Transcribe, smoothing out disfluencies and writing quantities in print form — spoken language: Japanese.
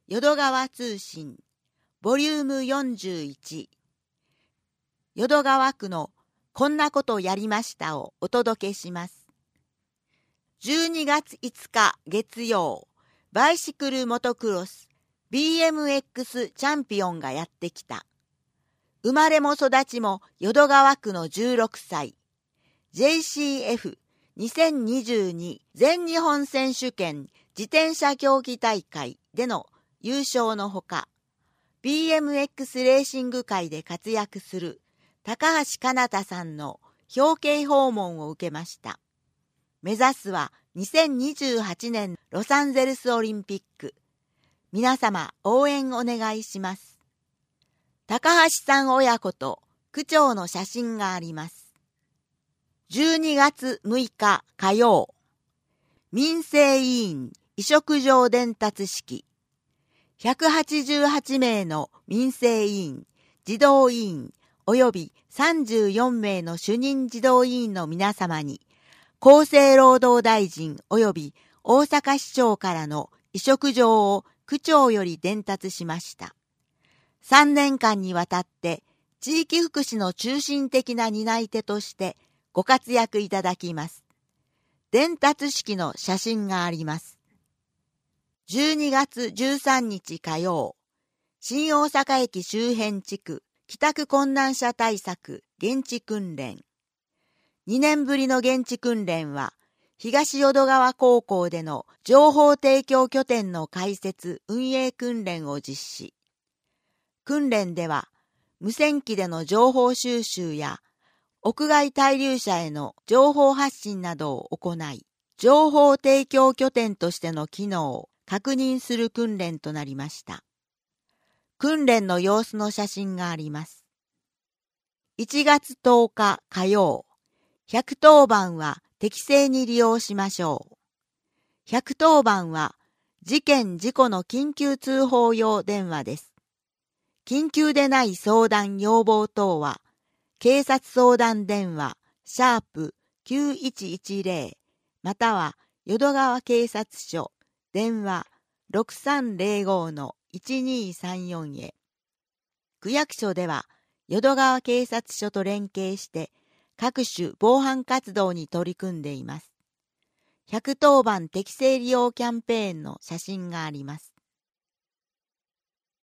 淀川通信ボリューム41、淀川区のこんなことやりましたをお届けします。12月5日月曜、バイシクルモトクロス BMX チャンピオンがやってきた。生まれも育ちも淀川区の16歳、JCF2022 全日本選手権自転車競技大会での優勝のほか、BMX レーシング界で活躍する高橋かなたさんの表敬訪問を受けました。目指すは2028年ロサンゼルスオリンピック。皆様応援お願いします。高橋さん親子と区長の写真があります。12月6日火曜、民政委員委嘱状伝達式。188名の民政委員、児童委員及び34名の主任児童委員の皆様に、厚生労働大臣及び大阪市長からの委嘱状を区長より伝達しました。3年間にわたって地域福祉の中心的な担い手としてご活躍いただきます。伝達式の写真があります。12月13日火曜、新大阪駅周辺地区帰宅困難者対策現地訓練。2年ぶりの現地訓練は、東淀川高校での情報提供拠点の開設運営訓練を実施。訓練では、無線機での情報収集や、屋外滞留者への情報発信などを行い、情報提供拠点としての機能を確認する訓練となりました。訓練の様子の写真があります。1月10日火曜、110番は適正に利用しましょう。110番は事件・事故の緊急通報用電話です。緊急でない相談・要望等は、警察相談電話#9110または淀川警察署電話6305-1234へ。区役所では淀川警察署と連携して各種防犯活動に取り組んでいます。110番適正利用キャンペーンの写真があります。